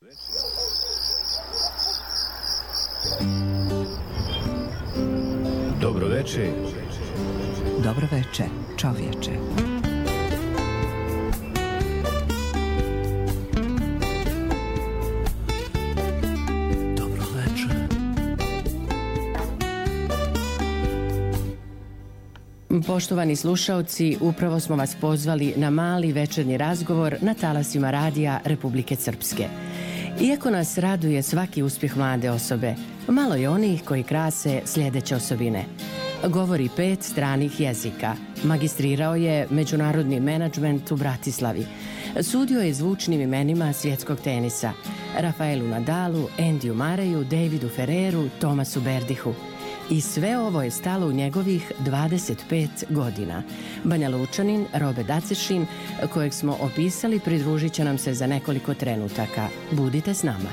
Dobro veče. Dobro veče, čovječe. Dobro veče. Poštovani slušaoci, upravo smo vas pozvali na mali večernji razgovor na talasima radija Republike Srpske. Iako nas raduje svaki uspjeh mlade osobe, malo je onih koji krase sljedeće osobine. Govori 5 stranih jezika. Magistrirao je međunarodni menadžment u Bratislavi. Sudio je zvučnim imenima svjetskog tenisa: Rafaelu Nadalu, Endiju Mareju, Davidu Ferreru, Tomasu Berdihu. I sve ovo je stalo u njegovih 25 godina. Banja Lučanin Robe Dacešin, kojeg smo opisali, pridružit će nam se za nekoliko trenutaka. Budite s nama.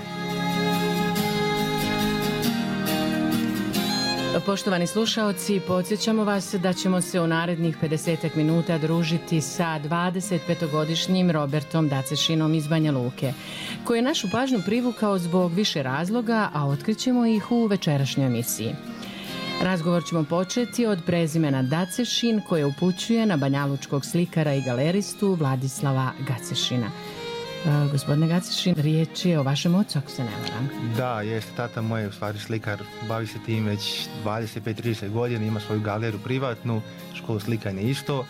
Poštovani slušaoci, podsjećamo vas da ćemo se u narednih 50 minuta družiti sa 25-godišnjim Robertom Dacešinom iz Banja Luke, koji je našu pažnju privukao zbog više razloga, a otkrićemo ih u večerašnjoj emisiji. Razgovor ćemo početi od prezimena Dacešin, koje upućuje na banjalučkog slikara i galeristu Vladislava Gacešina. Gospodine Gacešin, riječ je o vašem ocu, ako se ne varam. Da, jeste, tata moj je u stvari slikar, bavi se tim već 25-30 godina, ima svoju galeru privatnu, školu slikanja isto.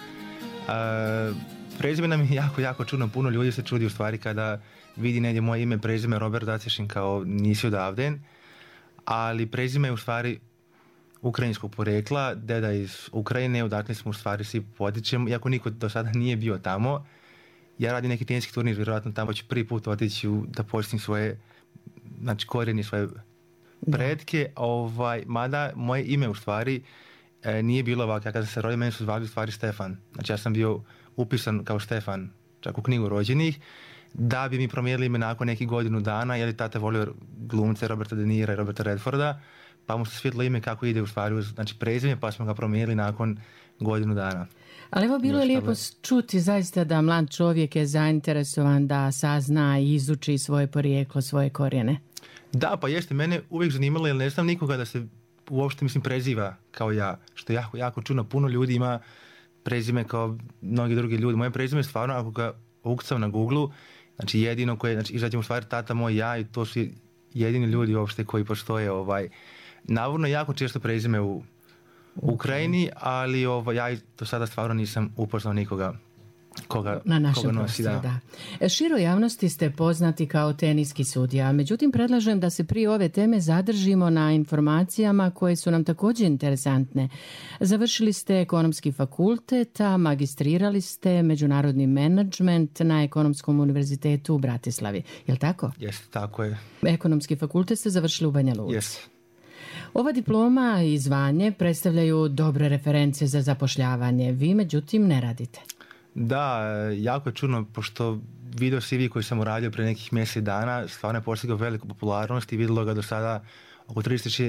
Prezime nam je jako čudno, puno ljudi se čudi u stvari kada vidi negdje moje ime, prezime Robert Dacešin, kao nisi odavde, ali prezime je u stvari ukrajinskog porekla, deda iz Ukrajine, odatle smo u stvari svi potičemo, iako niko do sada nije bio tamo. Ja radim neki teniski turnir, vjerojatno tamo ću prvi put otići da počnem svoje, znači korijeni, svoje pretke, mada moje ime u stvari nije bilo ovako. Ja kada sam se rodio, mene su zvali u stvari Stefan. Znači ja sam bio upisan kao Stefan, čak u knjigu rođenih, da bi mi promijenili ime nakon nekih godinu dana, jer je tata volio glumce Roberta De Nira i Roberta Redforda, pa mu se svjetlo ime kako ide u stvari, znači prezime, pa smo ga promijenili nakon godinu dana. Ali evo, bilo je lijepo čuti zaista da mlad čovjek je zainteresovan da sazna i izuči svoje porijeklo, svoje korijene. Da, pa jeste, mene uvijek zanimalo, jer ne znam nikoga da se uopšte, preziva kao ja, što je jako čudno. Puno ljudi ima prezime kao mnogi drugi ljudi. Moje prezime je stvarno, ako ga ukucam na Google-u, znači jedino koje, znači izađem u stvari tata moj, ja, i to su jedini ljudi uopšte koji postoje, navodno jako često prezime u Ukrajini, ali ja do sada stvarno nisam upoznao nikoga koga nosi. Da. Široj javnosti ste poznati kao teniski sudija, međutim predlažem da se prije ove teme zadržimo na informacijama koje su nam također interesantne. Završili ste ekonomski fakultet, a magistrirali ste međunarodni menadžment na Ekonomskom univerzitetu u Bratislavi. Je li tako? Jeste, tako je. Ekonomski fakultet ste završili u Banja Luci. Jeste. Ova diploma i zvanje predstavljaju dobre reference za zapošljavanje. Vi, međutim, ne radite. Da, jako je čudno, pošto video CV koji sam uradio pre nekih mjesec dana stvarno je postigao veliku popularnost i vidjelo ga do sada oko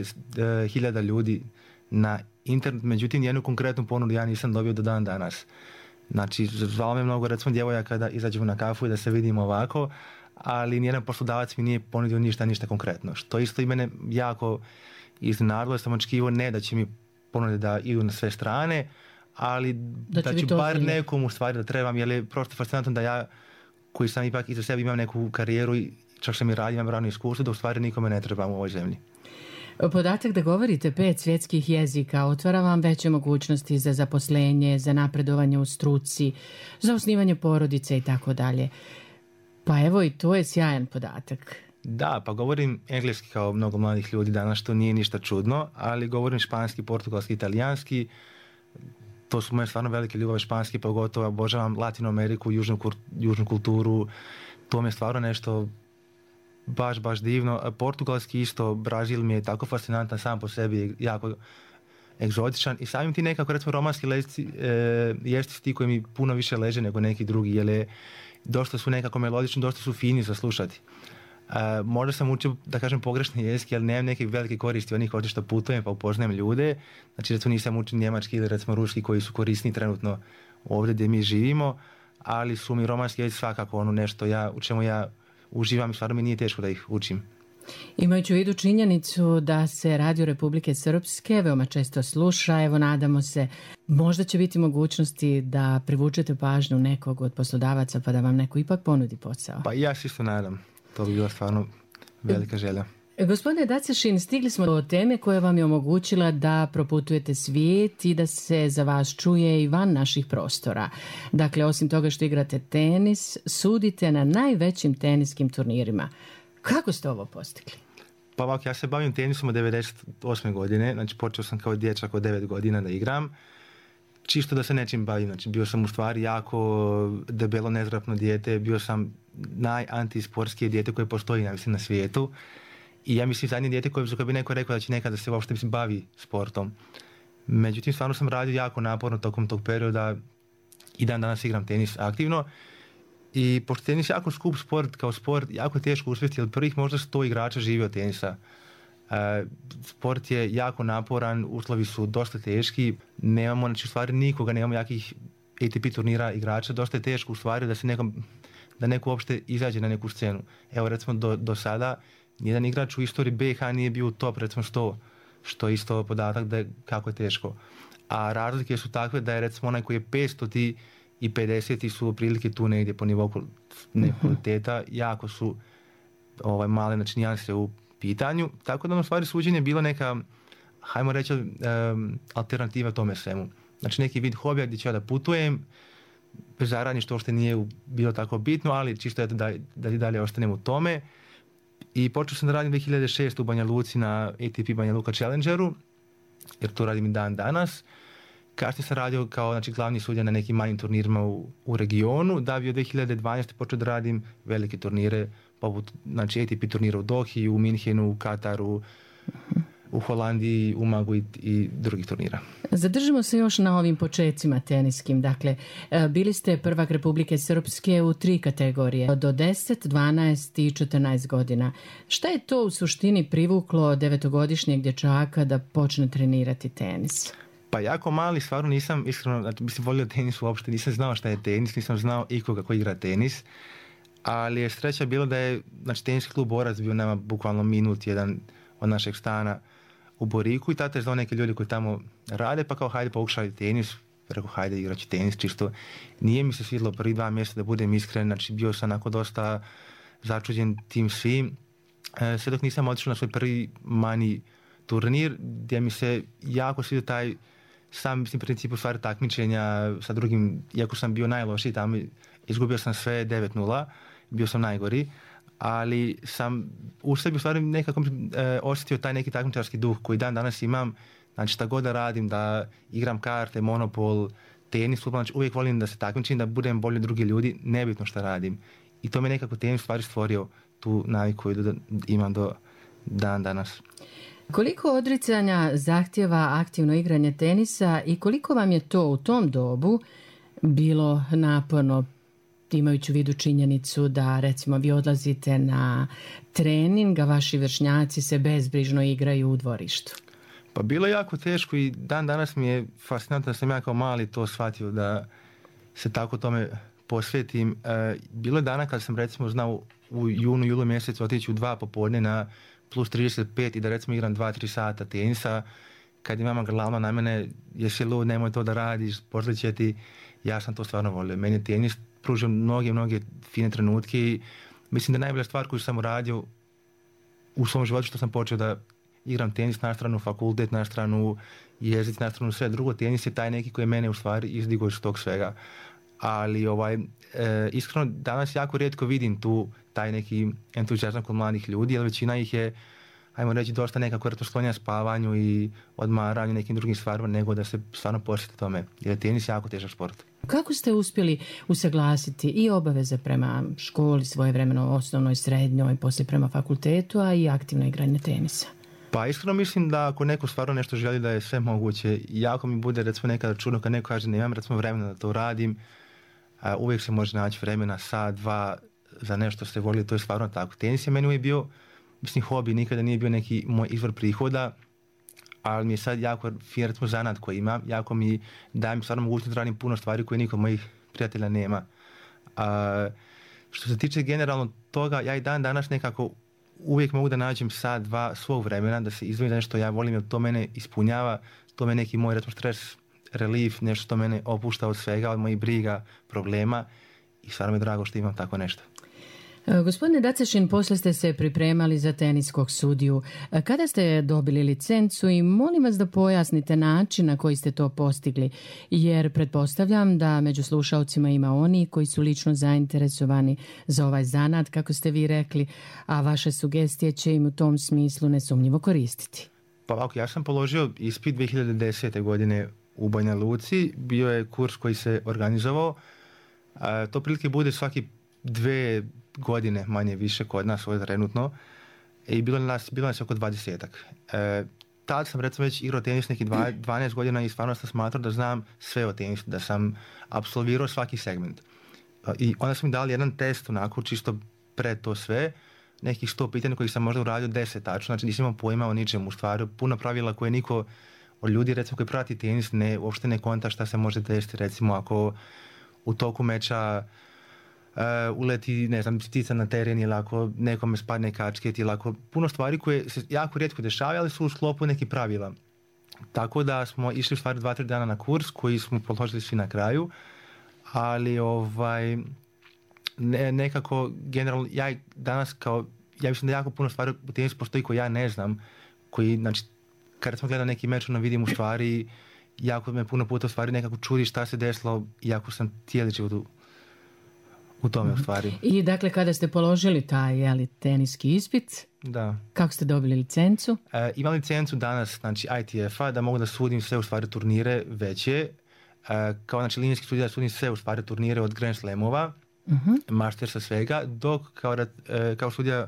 36.000 ljudi na internet. Međutim, jednu konkretnu ponudu ja nisam dobio do dan danas. Znači, zvalo me mnogo, recimo, djevojaka da izađemo na kafu i da se vidimo ovako, ali nijedan poslodavac mi nije ponudio ništa konkretno. Što isto i mene jako iznenadilo, sam očekivao ne da će mi ponuditi da idu na sve strane, ali da ću bar nekom u stvari da trebam, jer je prosto fascinantno da ja, koji sam ipak iza sebe imam neku karijeru i čak sam i radio, imam radno iskustvo, da u stvari nikome ne trebam u ovoj zemlji. Podatak da govorite 5 svjetskih jezika otvara vam veće mogućnosti za zaposlenje, za napredovanje u struci, za osnivanje porodice i tako dalje. Pa evo, i to je sjajan podatak. Da, pa govorim engleski kao mnogo mladih ljudi danas, što nije ništa čudno, ali govorim španski, portugalski, italijanski. To su moje stvarno velike ljubave, španski, pogotovo obožavam Latinu Ameriku, južnu kulturu. To mi je stvarno nešto baš divno. Portugalski isto, Brazil mi je tako fascinantan sam po sebi, jako egzotičan i samim ti nekako, recimo, romanski jesti ti koji mi puno više leže nego neki drugi, jer je dosta su nekako melodični, dosta su fini za slušati. Možda sam učio, da kažem, pogrešni jezik, ali nemam neke velike koristi onih ovdje što putujem pa upoznajem ljude. Znači, recimo, nisam učio njemački ili recimo ruski koji su korisni trenutno ovdje gdje mi živimo, ali su mi romanski jezik svakako nešto u čemu ja uživam i stvarno mi nije teško da ih učim. Imajući u vidu činjenicu da se Radio Republike Srpske veoma često sluša, evo nadamo se, možda će biti mogućnosti da privučete pažnju nekog od poslodavaca pa da vam neko ipak ponudi posao. Pa ja se isto nadam. To bi bila stvarno velika želja. Gospodine Dacešin, stigli smo do teme koja vam je omogućila da proputujete svijet i da se za vas čuje i van naših prostora. Dakle, osim toga što igrate tenis, sudite na najvećim teniskim turnirima. Kako ste ovo postigli? Pa ovako, ja se bavim tenisom od 98. godine, znači počeo sam kao dječak od 9 godina da igram, čisto da se nečim bavim, znači bio sam u stvari jako debelo nezgrapno dijete, bio sam najantisportskije dijete koje postoji na svijetu i ja mislim zadnje dijete koje bi neko rekao da će nekada se uopšte bavi sportom. Međutim, stvarno sam radio jako naporno tokom tog perioda i dan danas igram tenis aktivno. I pošto tenis je jako skup sport, kao sport, jako je teško uspjeti, jer prvih možda 100 igrača živi od tenisa. Sport je jako naporan, uslovi su dosta teški, nemamo, znači u stvari nikoga, nemamo jakih ATP turnira igrača, dosta je teško u stvari da neko uopšte izađe na neku scenu. Evo recimo do sada, nijedan igrač u istoriji BiH nije bio u top recimo 100, što je isto podatak da je kako je teško. A razlike su takve da je recimo onaj koji je 500 i 50 su otprilike tu negdje po nivou kvaliteta, jako su male, znači nijanse u pitanju, tako da u stvari suđenje je bila neka, hajmo reći, alternativa tome svemu. Znači neki vid hobija gdje ću ja da putujem, bez zaradnje što uopšte nije bilo tako bitno, ali čisto da i dalje ostanem u tome. I počeo sam da radim 2006 u Banja Luci na ATP Banja Luka Challengeru, jer to radim i dan danas. Kasnije sam radio kao glavni sudija na nekim manjim turnirima u regionu, da bi od 2012. počeo da radim velike turnire, poput ATP turnira u Dohi, u Minhenu, u Kataru, u Holandiji, u Magu i drugih turnira. Zadržimo se još na ovim počecima teniskim. Dakle, bili ste prvak Republike Srpske u 3 kategorije, do 10, 12 i 14 godina. Šta je to u suštini privuklo 9-godišnjeg dječaka da počne trenirati tenis? Pa jako mali, stvarno nisam, iskreno, mislim, volio tenis uopšte, nisam znao šta je tenis, nisam znao ikoga ko igra tenis, ali je sreća bilo da je, teniski klub Borac bio nama bukvalno minut jedan od našeg stana u Boriku i tata je znao neke ljudi koji tamo rade, pa kao hajde pokušaj tenis, rekao hajde igraći tenis, čisto nije mi se svidjelo prvi 2 mjeseca da budem iskren, znači bio sam onako dosta začuđen tim svim, sve dok nisam otišao na svoj prvi manji turnir, gdje mi se jako svidio taj sam princip u stvari takmičenja sa drugim, iako sam bio najlošiji tamo, izgubio sam sve 9-0, bio sam najgori, ali sam u sebi u stvari nekako osjetio taj neki takmičarski duh koji dan danas imam, znači šta god da radim, da igram karte, monopol, tenis, znači uvijek volim da se takmičim, da budem bolji od drugih ljudi, nebitno šta radim. I to me nekako tenis u stvari stvorio tu naviku koju imam do dan danas. Koliko odricanja zahtjeva aktivno igranje tenisa i koliko vam je to u tom dobu bilo naporno, imajući u vidu činjenicu da recimo vi odlazite na trening, a vaši vršnjaci se bezbrižno igraju u dvorištu? Pa bilo je jako teško i dan danas mi je fascinantno da sam ja kao mali to shvatio da se tako tome posvetim. Bilo je dana kada sam recimo znao u julu mjesecu otići u 2 popodne na plus 35 i da recimo igram 2-3 sata tenisa, kad je mama grlavna na mene, jesi lud, nemoj to da radiš, pozliće ti, ja sam to stvarno volio. Meni je tenis pružio mnoge fine trenutke i mislim da je najbolja stvar koju sam uradio u svom životu što sam počeo da igram tenis, na stranu fakultet, na stranu jezik, na stranu sve drugo. Tenis je taj neki koji je mene u stvari izdigao iz tog svega. Ali iskreno danas jako rijetko vidim tu taj neki entuzijazam kod mladih ljudi, jer većina ih je, ajmo reći, dosta nekako sklonja spavanju i odmaranju nekim drugim stvarima nego da se stvarno posjeti tome, jer je tenis jako težak sport. Kako ste uspjeli usaglasiti i obaveze prema školi, svojevremeno osnovnoj, srednjoj, poslije prema fakultetu, a i aktivno igranje tenisa? Pa iskreno mislim da ako neko stvarno nešto želi da je sve moguće, jako mi bude recimo nekada čudno kad neko kaže nemam recimo vremena da to radim, uvijek se može naći vremena, sat, 2 za nešto ste volili, to je stvarno tako. Tenis je meni uvijek bio, mislim, hobi, nikada nije bio neki moj izvor prihoda, ali mi je sad jako fin recimo zanat koji imam, jako mi daje mi stvarno mogućnost da radim puno stvari koje niko od mojih prijatelja nema. Što se tiče generalno toga, ja i dan danas nekako uvijek mogu da nađem sat, dva svog vremena, da se izdvojim nešto ja volim, jer to mene ispunjava, to me neki moj, recimo, stres, relief, nešto što mene opušta od svega, od mojih briga, problema i stvarno mi je drago što imam tako nešto. Gospodine Dacešin, poslije ste se pripremali za teniskog sudiju. Kada ste dobili licencu i molim vas da pojasnite način na koji ste to postigli, jer pretpostavljam da među slušalcima ima oni koji su lično zainteresovani za ovaj zanat, kako ste vi rekli, a vaše sugestije će im u tom smislu nesumnjivo koristiti. Pa ovako, ja sam položio ispit 2010. godine u Banja Luci, bio je kurs koji se organizovao, to prilike bude svaki 2 godine manje više kod nas ovdje trenutno i bilo nas oko 20-ak. Tad sam recimo već igrao tenis neki 12 godina i stvarno sam smatrao da znam sve o tenisu, da sam apsolvirao svaki segment. I onda sam mi dali jedan test onako čisto pred to sve, nekih 100 pitanja kojih sam možda uradio 10 tačno, znači nisam imao pojma o ničemu, u stvari puno pravila koje niko od ljudi recimo koji prati tenis uopšte ne konta šta se može desiti, recimo ako u toku meča uleti, ne znam, ptica na teren ili ako nekome spadne kačket ili ako puno stvari koje se jako rijetko dešavaju, ali su u sklopu nekih pravila. Tako da smo išli u stvari 2-3 dana na kurs koji smo položili svi na kraju, ali nekako generalno ja danas ja mislim da jako puno stvari u tenisu postoji koje ja ne znam, koji, znači, kada sam gledao neki meč, vidim u stvari, jako me puno puta u stvari nekako čudi šta se desilo, iako sam cijeli život u tome u stvari. I dakle, kada ste položili taj teniski ispit, da. Kako ste dobili licencu? Imam licencu danas, znači ITF-a, da mogu da sudim sve u stvari turnire veće. Kao znači linijski sudija sudim sve u stvari turnire od Grand Slamova, Mastersa, svega, dok kao sudija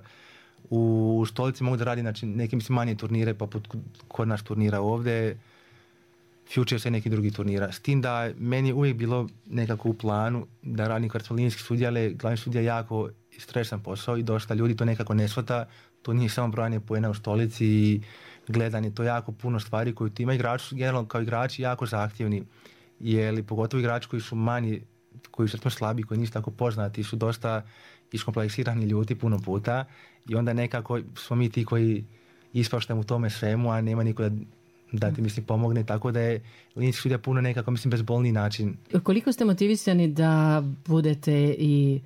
u stolici mogu da radim znači, neke mislim manje turnire, poput kod nas turnira ovdje, Futures i neki drugi turnira. S tim da meni je uvijek bilo nekako u planu da radim kao linijski sudija, ali glavni sudija je jako stresan posao i dosta ljudi to nekako ne shvata. To nije samo brojanje poena u stolici i gledanje, to je jako puno stvari koju ima igrači su generalno kao igrači jako zahtjevni, jer pogotovo igrači koji su manji, koji su slabi, koji nisu tako poznati, su dosta iskompleksirani ljudi puno puta i onda nekako smo mi ti koji ispaštamo u tome svemu, a nema niko da ti mislim pomogne, tako da je linijski sudija puno nekako mislim bezbolniji način. Koliko ste motivisani da budete i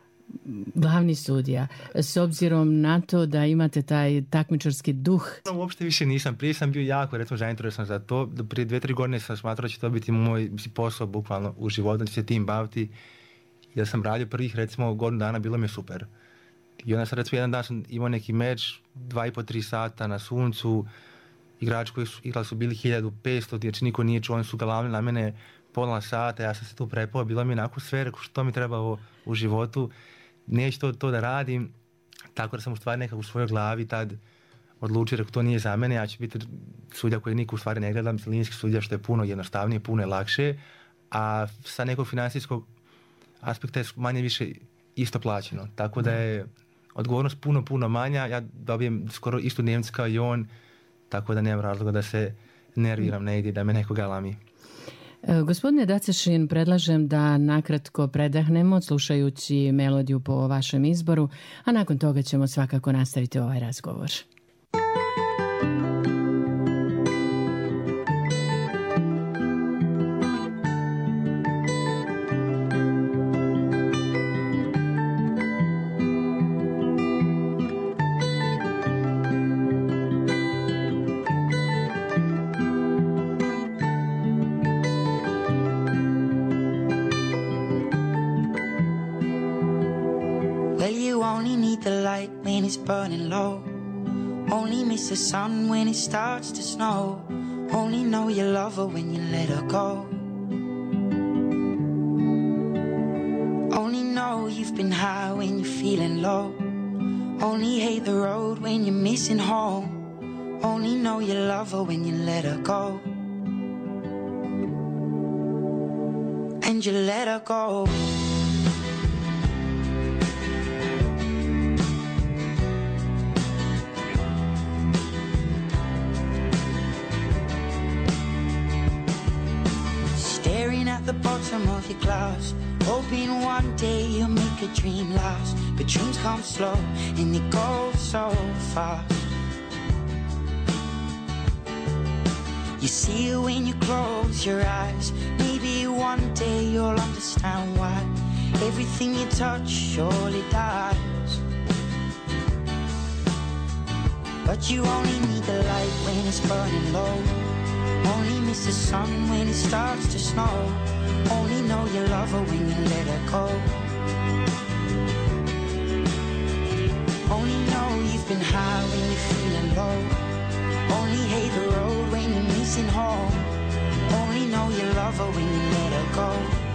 glavni sudija, s obzirom na to da imate taj takmičarski duh? Uopšte više nisam. Prije sam bio jako recimo zainteresovan za to. Prije 2-3 godine sam smatrao da će to biti moj posao bukvalno u životu, da ću se tim baviti. Ja sam radio prvih recimo godinu dana, bilo mi je super. I onda sam recimo jedan dan sam imao neki meč, 2,5-3 sata na suncu, igrači koji su igrali su bili 1500, znači niko nije čuo, oni su galamili na mene pola sata, ja sam se tu prepao, bilo mi onako sve, rekao što mi treba u životu, neću to da radim, tako da sam u stvari nekako u svojoj glavi tad odlučio, rekao to nije za mene, ja ću biti sudija koji niko u stvari ne gledam, linijski sudija što je puno jednostavnije, puno je lakše, a sa nekog financijskog aspekta je manje više isto plaćeno, tako da je odgovornost puno manja, ja dobijem skoro istu dnevnicu kao i on, tako da nemam razloga da se nerviram negdje, da me neko galami. Gospodine Dacešin, predlažem da nakratko predahnemo slušajući melodiju po vašem izboru, a nakon toga ćemo svakako nastaviti ovaj razgovor. Burning low, only miss the sun when it starts to snow, only know you love her when you let her go, only know you've been high when you're feeling low, only hate the road when you're missing home, only know you love her when you let her go, and you let her go. The bottom of your glass, hoping one day you'll make a dream last. But dreams come slow and they go so fast. You see it when you close your eyes. Maybe one day you'll understand why everything you touch surely dies. But you only need the light when it's burning low. Only miss the sun when it starts to snow. Only know you love her when you let her go. Only know you've been high when you're feeling low. Only hate the road when you're missing home. Only know you love her when you let her go.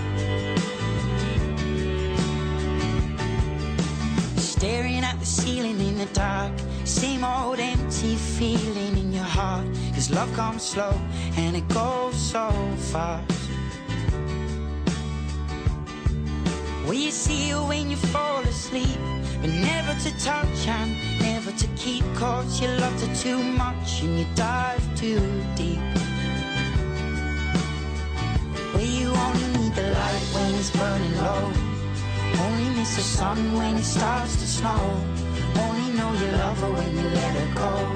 Staring at the ceiling in the dark, same old empty feeling in your heart. Cause love comes slow and it goes so fast. Well, you see it when you fall asleep, but never to touch and never to keep. Cause you loved her too much and you dive too deep. Well, you only need the light when it's burning low. Only miss the sun when it starts to snow. Only know you love her when you let her go.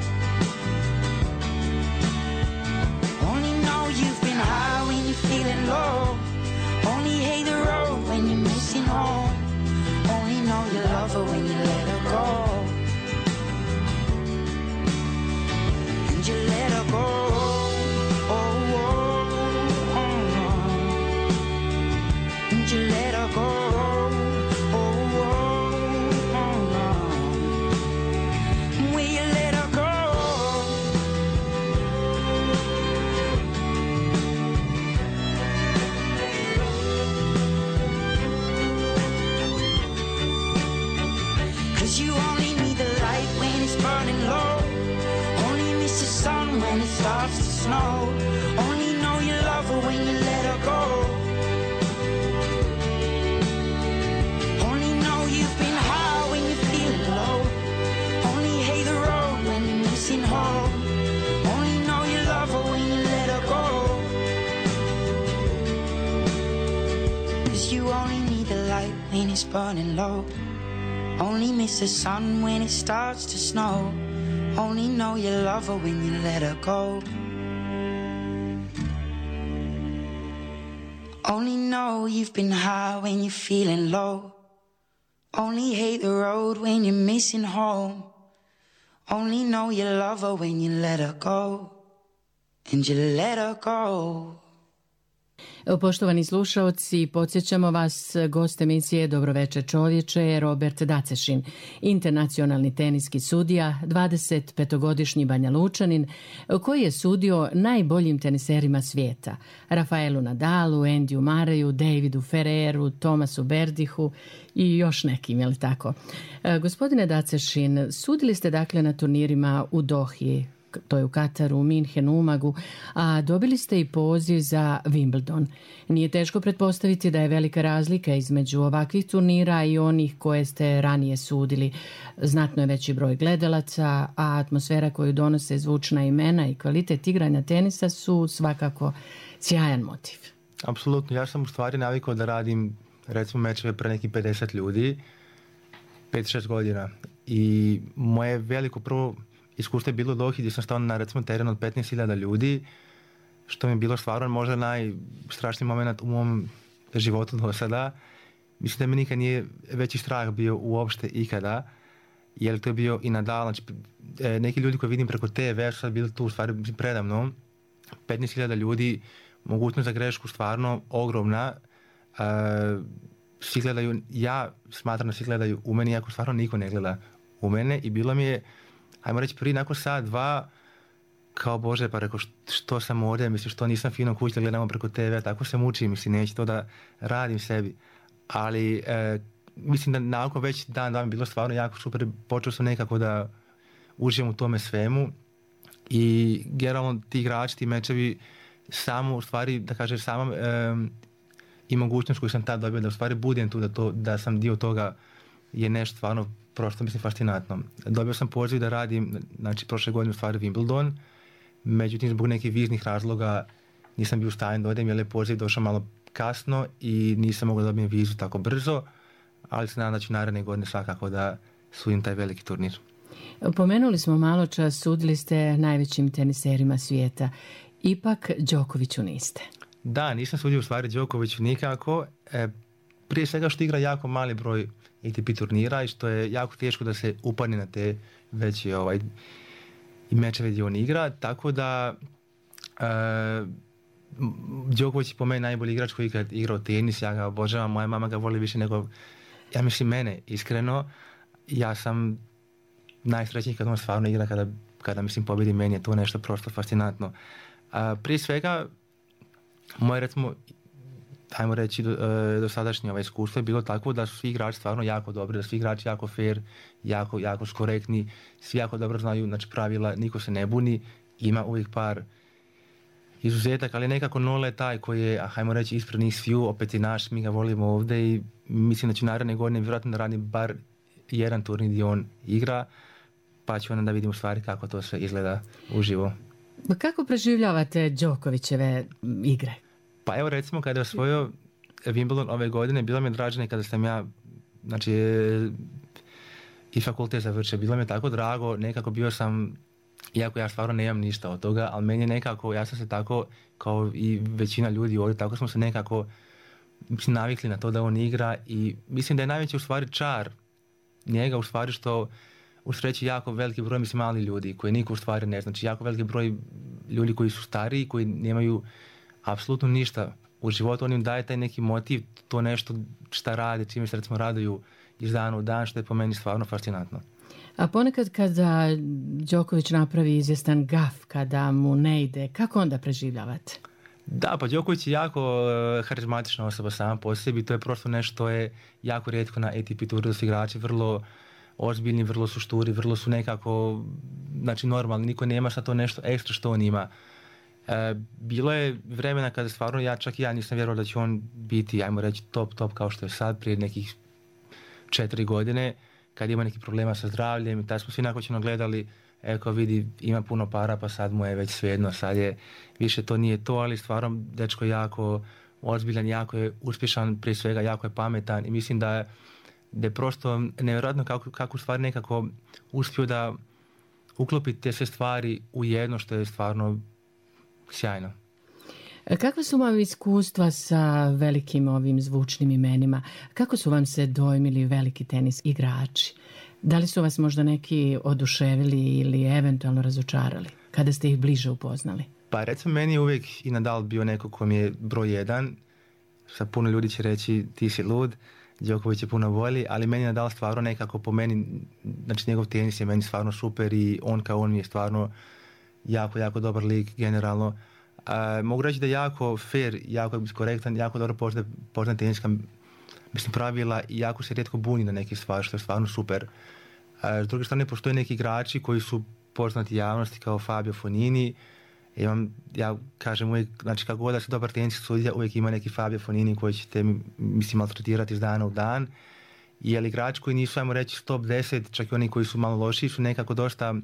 Only know you've been high when you're feeling low. Only hate the road when you're missing home. Only know you love her when you let her go. And you let her go. Oh, oh, oh, oh. And you let her go. You only need the light when it's burning low. Only miss the sun when it starts to snow. Only know you love her when you let her go. Only know you've been high when you're feeling low. Only hate the road when you're missing home. Only know you love her when you let her go. Cause you only need the light when it's burning low. Only miss the sun when it starts to snow. Only know you love her when you let her go. Only know you've been high when you're feeling low. Only hate the road when you're missing home. Only know you love her when you let her go. And you let her go. Poštovani slušaoci, podsjećamo vas, gost emisije Dobroveče čovječe je Robert Dacešin, internacionalni teniski sudija, 25-godišnji Banja Lučanin, koji je sudio najboljim teniserima svijeta: Rafaelu Nadalu, Andiju Mareju, Davidu Ferreru, Tomasu Berdihu i još nekim, je li tako? Gospodine Dacešin, sudili ste dakle na turnirima u Dohi, to je u Kataru, u Minhenu, Umagu, a dobili ste i poziv za Wimbledon. Nije teško pretpostaviti da je velika razlika između ovakvih turnira i onih koje ste ranije sudili. Znatno je veći broj gledalaca, a atmosfera koju donose zvučna imena i kvalitet igranja tenisa su svakako sjajan motiv. Apsolutno, ja sam u stvari navikao da radim recimo mečeve pre nekih 50 ljudi, 5-6 godina. I moje veliko prvo iskustvo je bilo u Dohi gdje sam stao na recimo teren od 15.000 ljudi, što mi je bilo stvarno možda najstrašniji moment u mom životu do sada. Mislim da mi nikad nije veći strah bio uopšte ikada, jer to je bio i Nadal. Znači, neki ljudi koji vidim preko TV su sad bili tu u stvari predamno. 15.000 ljudi, mogućnost za grešku stvarno ogromna. Svi gledaju, ja smatram da svi gledaju u meni, iako stvarno niko ne gleda u mene, i bilo mi je, ajmo reći, prvi nakon sat, dva, kao Bože, pa rekao, što sam ovdje, mislim, što nisam fino kući da gledamo preko TV, tako se mučim, mislim, neću to da radim sebi. Ali mislim da nakon već dan mi bilo stvarno jako super, počeo sam nekako da uživam u tome svemu i generalno ti igrači, ti mečevi, samo u stvari, da kažem, sama i mogućnost koju sam tad dobio da u stvari budem tu, da sam dio toga, je nešto stvarno prosto, mislim, fascinantno. Dobio sam poziv da radim, znači prošle godine u stvari Wimbledon, međutim zbog nekih viznih razloga nisam bio u stanju da odem, jer je poziv došao malo kasno i nisam mogao dobijem vizu tako brzo, ali se nadam da ću naredne godine svakako da sudim taj veliki turnir. Pomenuli smo malo čas, sudili ste najvećim teniserima svijeta. Ipak Đokoviću niste. Da, nisam sudio u stvari Đokoviću nikako. Prije svega što igra jako mali broj ATP turnira i što je jako teško da se upadne na te veće i mečeve gdje on igra. Tako da Đoković je po meni najbolji igrač koji ikad igrao tenis. Ja ga obožavam, moja mama ga voli više nego, ja mislim, mene, iskreno. Ja sam najsrećniji kad on stvarno igra, kada mislim pobjedi, meni je to nešto prosto fascinantno. Prije svega, moje, recimo, ajmo reći, dosadašnje iskustvo je bilo tako da su svi igrači stvarno jako dobri, da su svi igrači jako fair, jako korektni, svi jako dobro znaju, znači, pravila, niko se ne buni, ima uvijek par izuzetak, ali nekako Nole je taj koji je, ajmo reći, ispred njih sviju, opet i naš, mi ga volimo ovdje i mislim da će naredne godine vjerojatno da radi bar jedan turnir gdje on igra, pa ću onda da vidimo stvari kako to sve izgleda uživo. Kako preživljavate Đokovićeve igre? Pa evo, recimo, kada je osvojio Wimbledon ove godine, bilo mi je draže kada sam ja, znači, i fakultet završio. Bilo mi je tako drago, nekako bio sam, iako ja stvarno nemam ništa od toga, ali meni je nekako, ja sam se tako, kao i većina ljudi ovdje, tako smo se nekako navikli na to da on igra i mislim da je najveći u stvari čar njega u stvari što u sreći jako veliki broj, mislim, mali ljudi koji niko u stvari ne znači, jako veliki broj ljudi koji su stariji, koji nemaju apsolutno ništa u životu, on im daje taj neki motiv, to nešto šta radi, čime se recimo raduju iz dana u dan, što je po meni stvarno fascinantno. A ponekad kada Đoković napravi izvjestan gaf, kada mu ne ide, kako onda preživljavate? Da, pa Đoković je jako harizmatična osoba sama po sebi, to je prosto nešto je jako rijetko na ATP turu, da su igrači vrlo ozbiljni, vrlo su šturi, vrlo su nekako, znači, normalni, niko nema šta to nešto ekstra što on ima. Bilo je vremena kada stvarno ja nisam vjerovao da će on biti, ajmo reći, top kao što je sad, prije nekih 4 godine, kad ima neki problema sa zdravljem i tada smo svi nakoćeno gledali, kao vidi, ima puno para, pa sad mu je već svejedno, sad je, više to nije to, ali stvarno dečko jako ozbiljan, jako je uspješan, prije svega jako je pametan i mislim da je prosto nevjerojatno kako stvari nekako uspio da uklopi te sve stvari u jedno, što je stvarno sjajno. Kakva su vam iskustva sa velikim ovim zvučnim imenima? Kako su vam se dojmili veliki tenis igrači? Da li su vas možda neki oduševili ili eventualno razočarali kada ste ih bliže upoznali? Pa recimo, meni je uvijek i Nadal bio neko ko mi je broj 1. Sa puno ljudi će reći ti si lud, Đoković je puno bolji, ali meni je Nadal stvarno nekako po meni, znači njegov tenis je meni stvarno super i on kao on mi je stvarno jako dobar lik generalno. Mogu reći da je jako fair, jako korektan, jako dobro poznaje teniska, mislim, pravila i jako se rijetko buni na neke stvari, što je stvarno super. S druge strane, postoje neki igrači koji su poznati javnosti kao Fabio Fognini. Ja kažem uvijek, znači, kako god da se dobar teniski sudija, uvijek ima neki Fabio Fognini koji će te, mislim, maltretirati iz dana u dan. Jer igrači koji nisu, ajmo reći, top 10, čak i oni koji su malo lošiji, su nekako dosta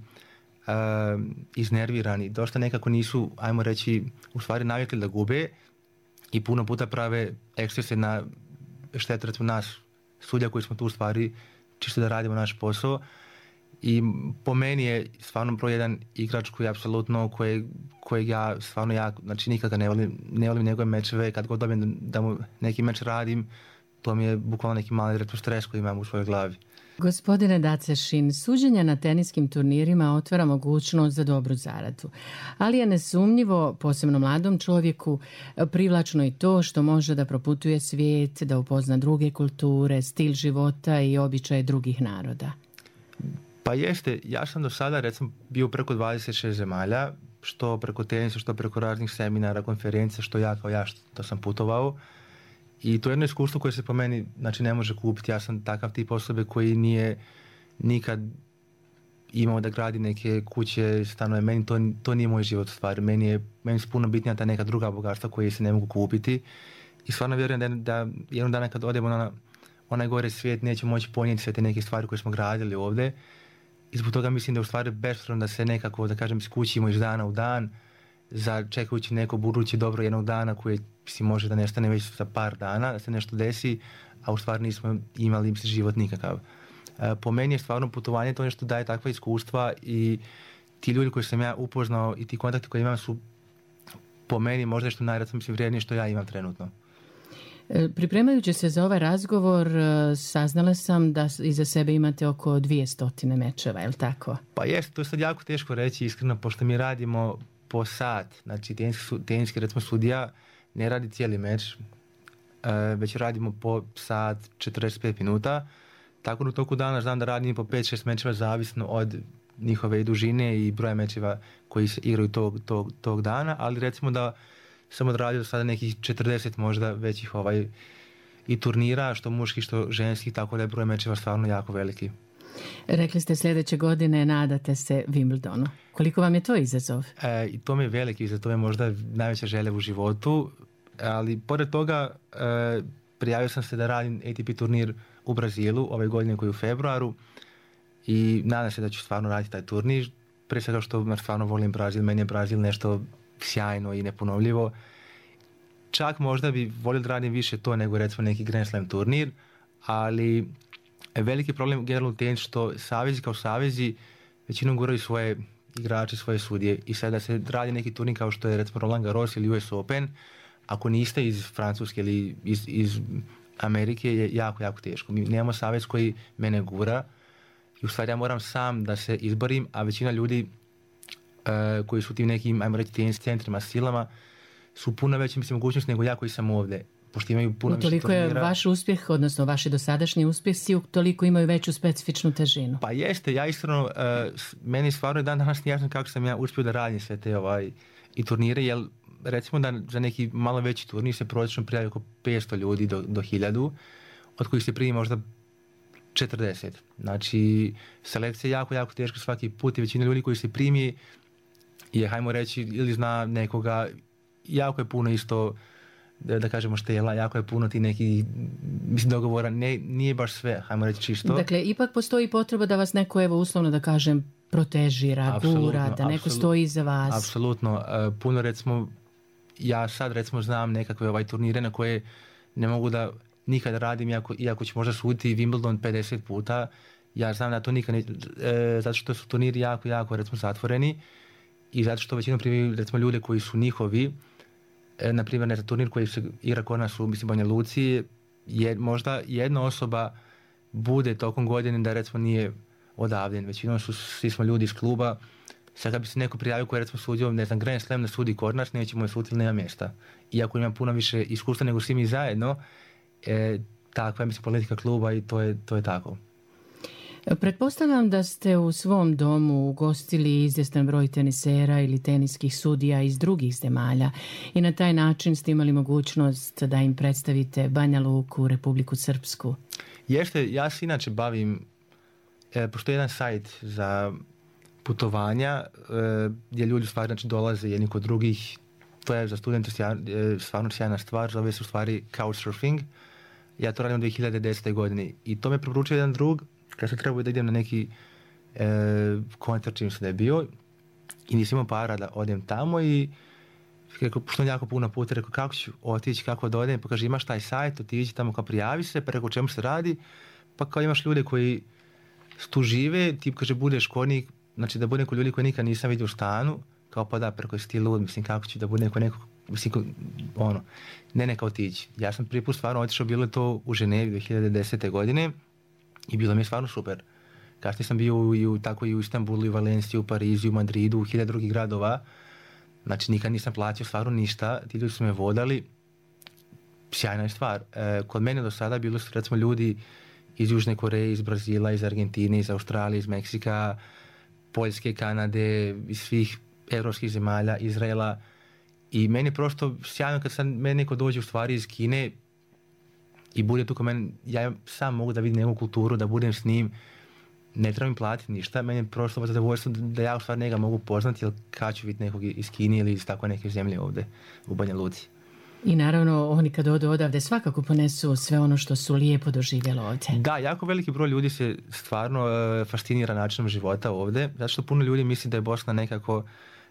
iznervirani, dosta nekako nisu, ajmo reći, u stvari navikli da gube i puno puta prave ekstrese na štetu, recimo, nas sudija koji smo tu u stvari čisto da radimo naš posao. I po meni je stvarno broj 1 igrač koji je apsolutno, kojeg ja stvarno znači nikada ne volim njegove mečeve, kad god dobijem da mu neki meč radim, to mi je bukvalno neki mali stres koji imam u svojoj glavi. Gospodine Dacešin, suđenje na teniskim turnirima otvara mogućnost za dobru zaradu, ali je nesumnjivo, posebno mladom čovjeku, privlačno i to što može da proputuje svijet, da upozna druge kulture, stil života i običaje drugih naroda. Pa jeste, ja sam do sada, recimo, bio preko 26 zemalja, što preko tenisa, što preko raznih seminara, konferencija, što što sam putovao. I to je jedno iskustvo koje se po meni, znači, ne može kupiti. Ja sam takav tip osobe koji nije nikad imao da gradi neke kuće, stanove. Meni to nije moj život u stvari. Meni su puno bitnija ta neka druga bogatstva koje se ne mogu kupiti. I stvarno vjerujem da jednog dana kad odemo na onaj gore svijet neće moći ponijeti sve te neke stvari koje smo gradili ovdje. I zbog toga mislim da je u stvari bespravno da se nekako, da kažem, skućimo iz dana u dan za čekajući neko buduće dobro jednog dana koje si može da nestane već za par dana, da se nešto desi, a u stvari nismo imali život nikakav. Po meni je stvarno putovanje to nešto daje takva iskustva i ti ljudi koji sam ja upoznao i ti kontakti koji imam su po meni možda nešto vrijednije što ja imam trenutno. Pripremajući se za ovaj razgovor, saznala sam da iza sebe imate oko 200 mečeva, je li tako? Pa jest, to je sad jako teško reći iskreno, pošto mi radimo po sat. Znači, teniski recimo sudija ne radi cijeli meč, već radimo po sat 45 minuta. Tako da u toku dana znam da radim po 5-6 mečeva zavisno od njihove dužine i broja mečeva koji se igraju tog dana, ali recimo da sam odradio do sada nekih 40 možda većih i turnira, što muških, što ženskih, tako da je broj mečeva stvarno jako veliki. Rekli ste sljedeće godine nadate se Wimbledonu. Koliko vam je to izazov? I to mi je veliki izazov, to je možda najveća želja u životu, ali pored toga prijavio sam se da radim ATP turnir u Brazilu ove godine koji je u februaru i nadam se da ću stvarno raditi taj turnir. Prije svega što stvarno volim Brazil, meni je Brazil nešto sjajno i neponovljivo. Čak možda bi volio da radim više to nego recimo neki Grand Slam turnir, ali veliki problem generalno u tenisu što savezi kao savezi većinom guraju svoje igrače, svoje sudije i sada se radi neki turnir kao što je recimo Roland Garros ili US Open, ako niste iz Francuske ili iz Amerike je jako, jako teško. Mi nemamo savez koji mene gura i u stvari ja moram sam da se izborim, a većina ljudi koji su tim nekim, ajmo reći, tenis centrima, silama, su puno veće mogućnosti nego ja koji sam ovdje. Pošto imaju puno više turnira. Toliko je vaš uspjeh, odnosno vaši dosadašnji uspjesi, toliko imaju veću specifičnu težinu. Pa jeste, ja iskreno, meni stvarno dan danas nije jasno kako sam ja uspio da radim sve te i turnire, jer recimo da za neki malo veći turnir se prosječno prijavi oko 500 ljudi do 1000, od kojih se primi možda 40. Znači, selekcija je jako, jako teška svaki put i većina ljudi koji se primi je, hajmo reći, ili zna nekoga, jako je puno isto, da kažemo štela, jako je puno ti neki dogovora, nije baš sve, hajmo reći čisto. Dakle, ipak postoji potreba da vas neko, evo uslovno da kažem, protežira, gura, da neko stoji iza vas. Apsolutno. Puno recimo, ja sad recimo znam nekakve turnire na koje ne mogu da nikada radim, iako ću možda suditi Wimbledon 50 puta, ja znam da to nikad ne, zato što su turniri jako, jako recimo zatvoreni i zato što većinom primaju recimo ljude koji su njihovi, na primjer na turnir koji se igra kod nas u Banja Luci, je možda jedna osoba bude tokom godine da recimo nije odavljen. Većinom svi smo ljudi iz kluba. Sad kad bi se neko prijavio koji je recimo sudio, ne znam, Grand Slam da sudi kod nas, nećemo je suditi ili nema mjesta. Iako ima puno više iskustva nego svi mi zajedno, takva je mislim politika kluba i to je tako. Pretpostavljam da ste u svom domu ugostili izvjestan broj tenisera ili teniskih sudija iz drugih zemalja i na taj način ste imali mogućnost da im predstavite Banja Luku, Republiku Srpsku. Jeste, ja se inače bavim, pošto je jedan sajt za putovanja gdje ljudi u stvari znači, dolaze jedni kod drugih, to je za studente stvarno sjajna stvar, zove se u stvari Couchsurfing. Ja to radim u 2010. godini i to me preporučio jedan drug kad sam trebao da idem na neki koncert čim se da je bio i nisam imao para da odem tamo i rekao, pošto jako puno puta, rekao kako ću otići, kako da odem, pa kaže imaš taj sajt, otići tamo kao prijavi se, pa rekao čemu se radi, pa kao imaš ljude koji tu žive, ti kaže budeš kod njih, znači da bude kod ljudi koji nikad nisam vidio u stanu, kao pa da, preko si ti lud, mislim kako ću da bude neko, mislim ono, ne kao otići. Ja sam prvi put stvarno otišao, bilo je to u Ženevi 2010. godine i bilo mi je stvarno super. Kasnije sam bio tako i u Istanbulu, i u Valenciji, u Parizu, u Madridu, u 1000 drugih gradova. Znači nikad nisam platio stvarno ništa, ti ljudi su me vodali. Sjajna je stvar. Kod mene do sada bilo su recimo ljudi iz Južne Koreje, iz Brazila, iz Argentine, iz Australije, iz Meksika, Poljske, Kanade, iz svih evropskih zemalja, Izraela. I meni je prosto sjajno kad sad meni neko dođe u stvari iz Kine i bude tu kod mene, ja sam mogu da vidim njegovu kulturu, da budem s njim, ne trebam im platiti ništa, meni je prosto zadovoljstvo da ja u stvari njega mogu poznati, jer kad ću vidjeti nekog iz Kine ili iz tako neke zemlje ovdje u Banja Luci. I naravno, oni kad odu odavde svakako ponesu sve ono što su lijepo doživjeli ovdje. Da, jako veliki broj ljudi se stvarno fascinira načinom života ovdje, zato što puno ljudi misli da je Bosna nekako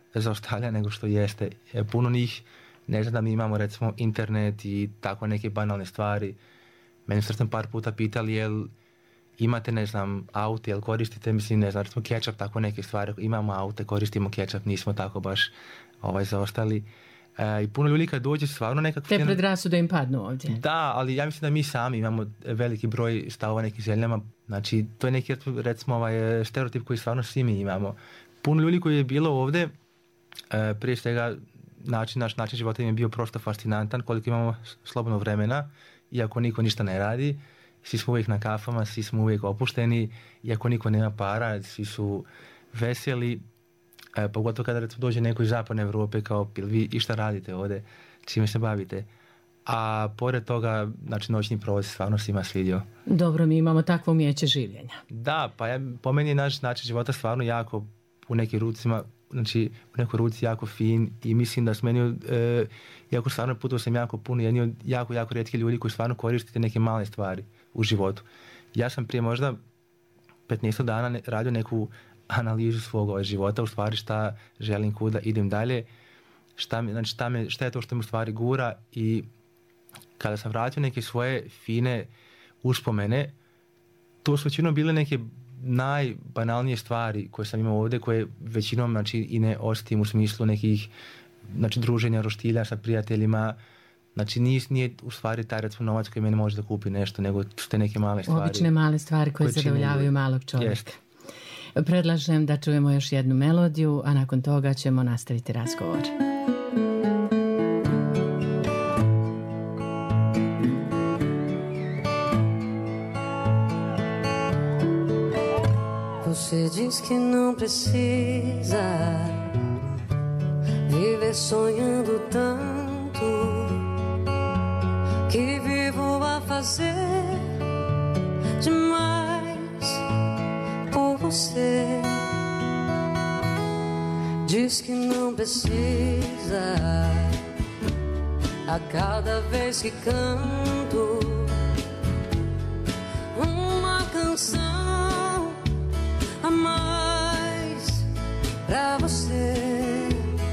zaostavlja nego što jeste. Puno njih ne zna da mi imamo recimo internet i tako neke banalne stvari. Meni su par puta pitali jel imate, ne znam, aute, jel koristite, mislim, ne znam, recimo ketchup, tako neke stvari. Imamo aute, koristimo ketchup, nismo tako baš zaostali. I puno ljudi kad dođe stvarno nekako... Te predrasude im padnu ovdje. Da, ali ja mislim da mi sami imamo veliki broj stavova nekim zemljama. Znači, to je neki, recimo, stereotip koji stvarno svi mi imamo. Puno ljudi koji je bilo ovdje, prije svega, naš način života im je bio prosto fascinantan, koliko imamo slobodno vremena, iako niko ništa ne radi. Svi smo uvijek na kafama, svi smo uvijek opušteni, iako niko nema para, svi su veseli. Pogotovo kada recimo dođe neko iz zapadne Europe, kao vi išta radite ovdje, čime se bavite. A pored toga, znači noćni provoz stvarno svima svidio. Dobro, mi imamo takvo umijeće življenja. Da, pa po meni je naš način života stvarno jako u nekim rucima, znači u nekoj ruci jako fin i mislim da s meni, iako stvarno putovao sam jako puno, jedni od jako rijetki ljudi koji stvarno koristite neke male stvari u životu. Ja sam prije možda 15 dana radio neku analizu svog života, u stvari šta želim, kuda idem dalje, šta je to što mi u stvari gura, i kada sam vratio neke svoje fine uspomene, to su većinom bile neke najbanalnije stvari koje sam imao ovdje, koje većinom, znači, i ne osjetim u smislu nekih, znači, druženja, roštilja sa prijateljima. Znači, nije u stvari taj, recimo, novac koji meni može da kupi nešto, nego su te neke male stvari. Obične male stvari koje zadovoljavaju malog čovjeka. Jest. Predlažem da čujemo još jednu melodiju, a nakon toga ćemo nastaviti razgovor. Você diz que não precisa viver sonhando tanto, que vivo a fazer demais por você. Diz que não precisa a cada vez que canto uma canção a mais pra você.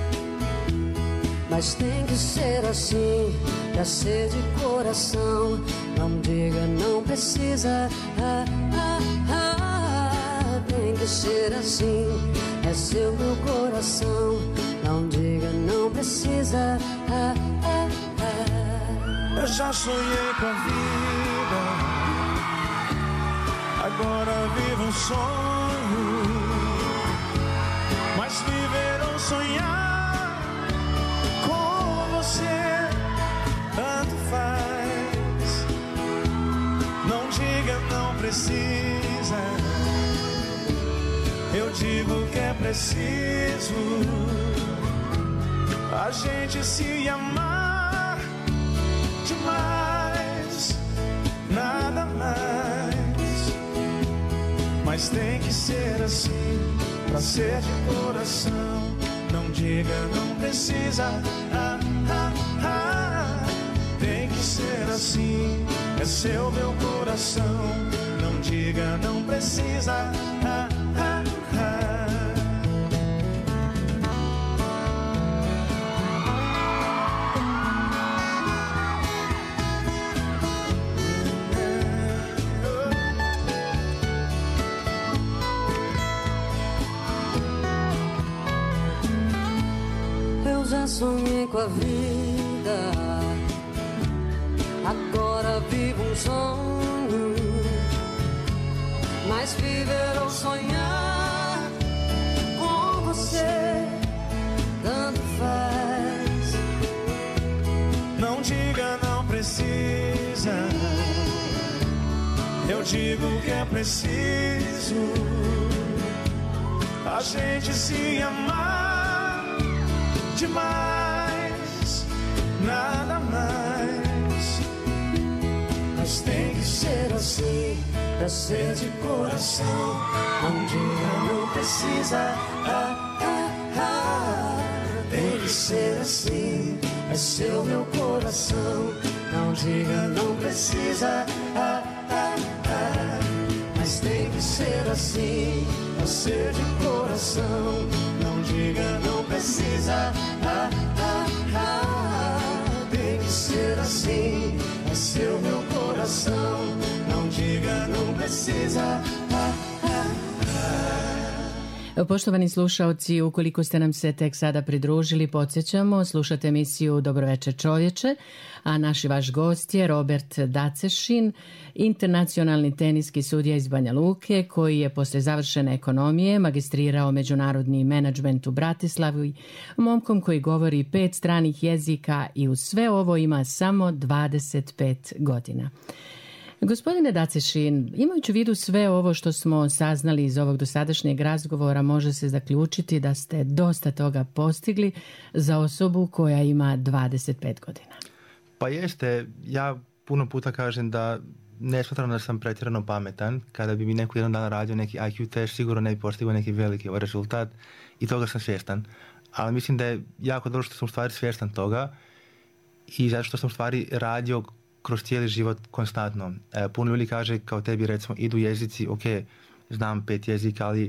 Mas tem que ser assim, pra ser de coração. Não diga não precisa, tem que ser assim, é seu meu coração. Não diga não precisa, Eu já sonhei com a vida, agora vivo um sonho. Mas viver ou sonhar com você tanto faz. Não diga não precisa, eu digo que é preciso a gente se amar demais, nada mais. Mas tem que ser assim, pra ser de coração. Não diga não precisa, tem que ser assim, é seu meu coração. Não diga não precisa, sonhei com a vida, agora vivo um sonho. Mas viver ou sonhar com você tanto faz. Não diga não precisa, eu digo que é preciso a gente se amar demais, nada mais. Mas tem que ser assim, pra ser de coração. Não diga não precisa, tem que ser assim, é seu meu coração. Não diga não precisa, mas tem que ser assim, pra ser de coração. Não diga, não precisa. Tem que ser assim, é seu meu coração. Não diga, não precisa. Poštovani slušaoci, ukoliko ste nam se tek sada pridružili, podsjećamo, slušate emisiju Dobro večer čovječe, a naš i vaš gost je Robert Dacešin, internacionalni teniski sudija iz Banja Luke, koji je poslije završene ekonomije magistrirao međunarodni menadžment u Bratislavi, momkom koji govori 5 stranih jezika i uz sve ovo ima samo 25 godina. Gospodine Dacešin, imajući u vidu sve ovo što smo saznali iz ovog dosadašnjeg razgovora, može se zaključiti da ste dosta toga postigli za osobu koja ima 25 godina. Pa jeste, ja puno puta kažem da ne smatram da sam pretjerano pametan. Kada bi mi neko jedan dan radio neki IQ test, sigurno ne bi postigao neki veliki rezultat i toga sam svjestan. Ali mislim da je jako dobro što sam u stvari svjestan toga i zato što sam u stvari radio kroz cijeli život konstantno. Puno ljudi kaže kao tebi recimo idu jezici, ok, znam 5 jezika, ali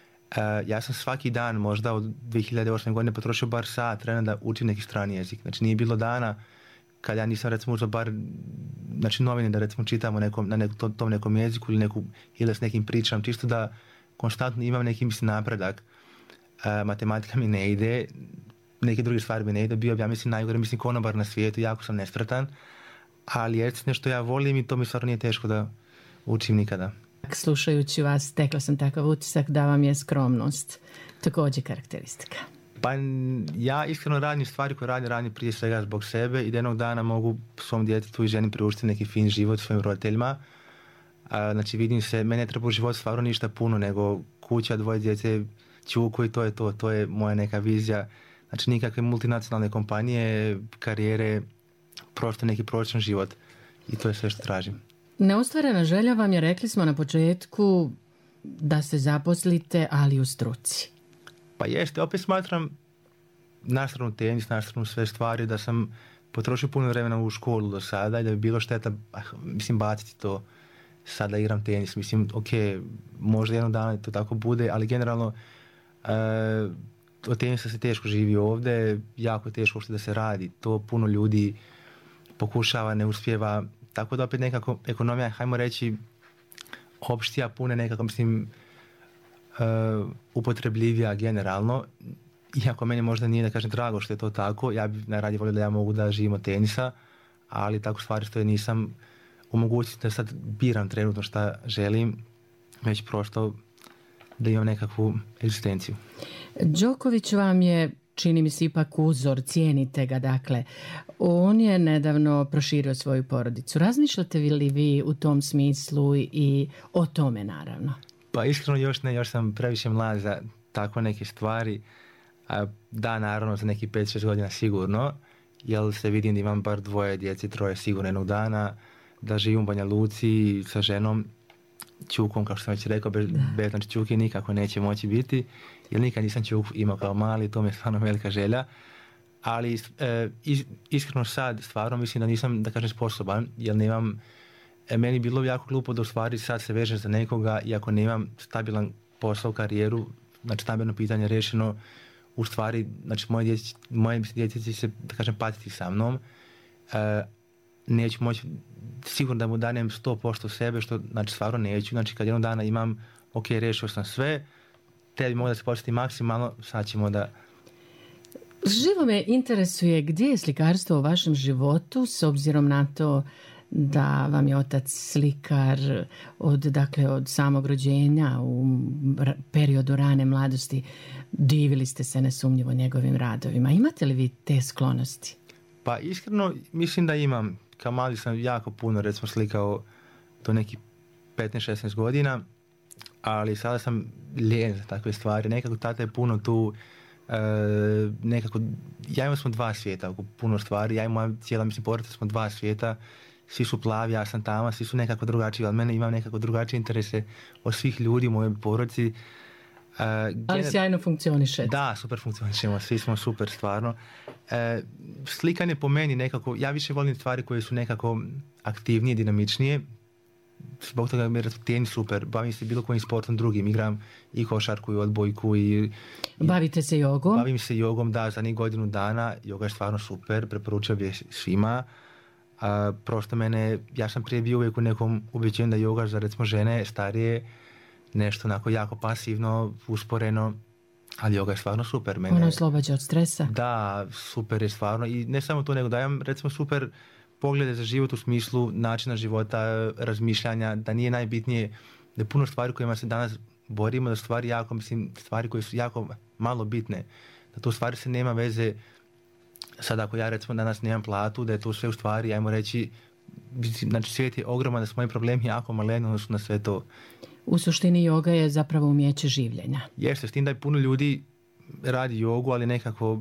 ja sam svaki dan možda od 2008. godine potrošio bar sat vremena da učim neki strani jezik. Znači nije bilo dana kad ja nisam recimo uzeo bar novine da recimo čitamo na tom nekom jeziku ili s nekim pričam, čisto da konstantno imam neki napredak. Matematika mi ne ide, neke druge stvari mi ne ide, bio bi ja mislim najgore, konobar na svijetu, jako sam nespretan. Ali je nešto ja volim i to mi stvarno nije teško da učim nikada. Slušajući vas, stekla sam takav utisak da vam je skromnost također karakteristika. Pa ja iskreno radim stvari koje radim prije svega zbog sebe i da jednog dana mogu svom djetetu i ženi priuštiti neki fin život svojim roditeljima. Znači vidim se, mene ne treba u životu stvarno ništa puno nego kuća, 2 djece, ćuku i to je moja neka vizija. Znači nikakve multinacionalne kompanije, karijere, prosto neki prosječan život i to je sve što tražim. Neostvarena želja vam je, rekli smo na početku, da se zaposlite, ali u struci. Pa jeste, opet smatram na stranu tenis, na stranu sve stvari, da sam potrošio puno vremena u školu do sada i da bi bilo šteta, baciti to sada igram tenis. Ok, možda jednog dana to tako bude, ali generalno od tenisa se teško živi ovdje, jako je teško što da se radi. To puno ljudi pokušava, ne uspijeva. Tako da opet nekako ekonomija, hajmo reći, opštija, pune nekako, upotrebljivija generalno. Iako meni možda nije, da kažem, drago što je to tako, ja bi najradije volio da ja mogu da živim od tenisa, ali tako stvari što je nisam u mogućnosti da sad biram trenutno šta želim, već prosto da imam nekakvu egzistenciju. Đoković vam je, čini mi se, ipak uzor, cijenite ga, dakle. On je nedavno proširio svoju porodicu. Razmišljate li vi u tom smislu i o tome, naravno? Pa iskreno još ne, još sam previše mlad za tako neke stvari. Da, naravno, za neki 5-6 godina sigurno, jer se vidim da imam bar 2 djece, 3 sigurno jednog dana, da živim u Banja Luci sa ženom, ćukom, kao što sam već rekao, bez ćuke nikako neće moći biti, jer nikad nisam ćuk imao kao mali, to mi je stvarno velika želja. Ali iskreno sad stvarno mislim da nisam, da kažem, sposoban, jer nemam, meni bilo jako glupo da u stvari sad se vežem za nekoga i ako nemam stabilan posao, karijeru, znači stambeno pitanje rešeno, u stvari, znači moje djece će se, da kažem, patiti sa mnom, neću moći sigurno da mu danem 100% sebe, što znači stvarno neću, znači kad jednog dana imam, ok, rešio sam sve, tebi mogu da se posjeti maksimalno, sad ćemo da... Živo me interesuje gdje je slikarstvo u vašem životu, s obzirom na to da vam je otac slikar od samog rođenja, u periodu rane mladosti. Divili ste se nesumnjivo njegovim radovima. Imate li vi te sklonosti? Pa iskreno mislim da imam. Kao mali sam jako puno recimo slikao do nekih 15-16 godina, ali sada sam lijen za takve stvari. Nekako tata je puno tu, nekako, ja imam smo 2 svijeta oko puno stvari, ja i moja cijela porodica smo 2 svijeta, svi su plavi, ja sam tamo, svi su nekako drugačiji od mene, imam nekako drugačije interese od svih ljudi u mojoj porodici. Ali sjajno funkcioniše. Da, super funkcionišemo, svi smo super stvarno. Slikanje po meni nekako, ja više volim stvari koje su nekako aktivnije, dinamičnije. zbog toga mi je tenis super, bavim se bilo kojim sportom drugim, igram i košarku i odbojku i Bavite se jogom? bavim se jogom, da, za godinu dana, joga je stvarno super, preporučujem je svima. Prosto ja sam prije bio uvijek u nekom ubeđenju da joga za recimo žene starije, nešto onako jako pasivno, usporeno, ali joga je stvarno super. Ono oslobađa od stresa? Da, super je stvarno i ne samo to, nego dajem recimo super poglede za život u smislu načina života, razmišljanja, da nije najbitnije, da je puno stvari kojima se danas borimo, da stvari koje su jako malo bitne, da to stvari se nema veze. Sad ako ja recimo danas nemam platu, da je to sve u stvari, ajmo reći, znači svijet je ogroman, da su moji problemi jako maleni odnosno na sve to. U suštini joga je zapravo umijeće življenja. Jeste, s tim da je puno ljudi radi jogu, ali nekako,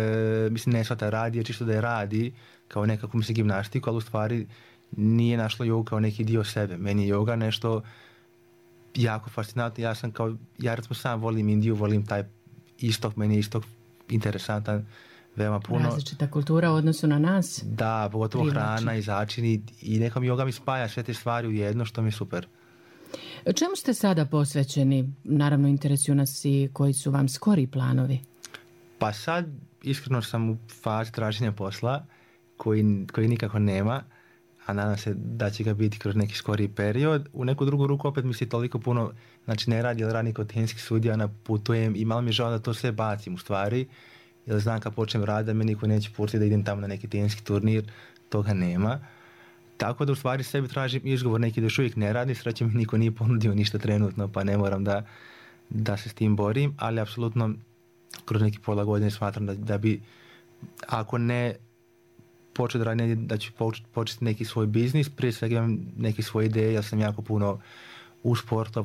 ne shvata radi, jer čisto da je radi kao nekako gimnastiku, ali u stvari nije našlo jogu kao neki dio sebe. Meni je joga nešto jako fascinantno. Ja recimo sam volim Indiju, volim taj istok, meni je istok interesantan veoma puno. Različita kultura u odnosu na nas. Da, pogotovo hrana i začini i nekom joga mi spaja sve te stvari u jedno, što mi je super. Čemu ste sada posvećeni? Naravno, interesuju nas i koji su vam skori planovi. Pa sad, iskreno sam u fazi traženja posla koji nikako nema, a nadam se da će ga biti kroz neki skoriji period. U neku drugu ruku opet mi se toliko puno, znači ne radi, jer radim kod tenskih sudija, putujem i malo mi je žao da to sve bacim u stvari, jer znam kad počnem raditi da me niko neće pustiti da idem tamo na neki tenski turnir, toga nema. Tako da u stvari sebi tražim izgovor, neki da još uvijek ne radi, sreće mi niko nije ponudio ništa trenutno, pa ne moram da se s tim borim, ali apsolutno kroz neki pola godine smatram da bi, ako ne početi da radim, da ću početi neki svoj biznis, prije svega imam neke svoje ideje, ja sam jako puno u sportu,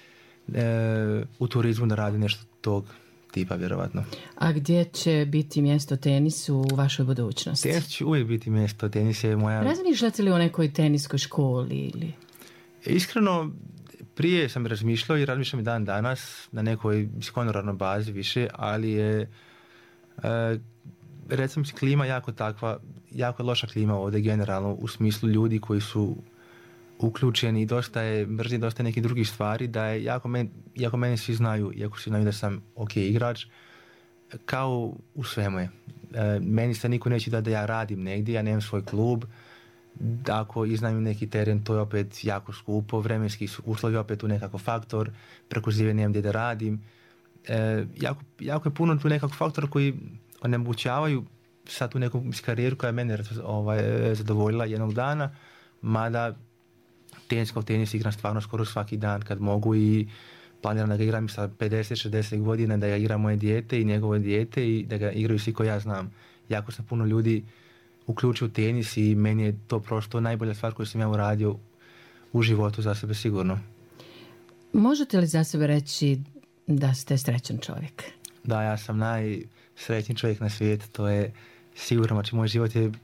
u turizmu da radim nešto tog tipa, vjerovatno. A gdje će biti mjesto tenisu u vašoj budućnosti? Tenis će uvijek biti mjesto, tenis je moja... Razmišljate li o nekoj teniskoj školi ili... Iskreno, prije sam razmišljao i razmišljam i dan danas na nekoj honorarnoj bazi više, ali je recimo klima jako takva, jako loša klima ovdje generalno u smislu ljudi koji su uključeni i dosta je mržnje, dosta je nekih drugih stvari, da je iako mene svi znaju, iako svi znaju da sam ok igrač, kao u svemu je. Meni se niko neće da ja radim negdje, ja nemam svoj klub, ako iznajmim neki teren, to je opet jako skupo, vremenski uslovi opet tu nekako faktor, preko zive nemam gdje da radim. Jako je puno tu nekako faktora koji onemogućavaju sad tu neku karijeru koja je mene zadovoljila jednog dana, mada tenis igram stvarno skoro svaki dan kad mogu i planiram da ga igram sa 50-60 godina, da ga igra moje dijete i njegovo dijete i da ga igraju svi koji ja znam. Jako sam puno ljudi uključio u tenis i meni je to prosto najbolja stvar koju sam ja uradio u životu za sebe sigurno. Možete li za sebe reći da ste srećan čovjek? Da, ja sam najsrećniji čovjek na svijetu, to je sigurno, znači moj život je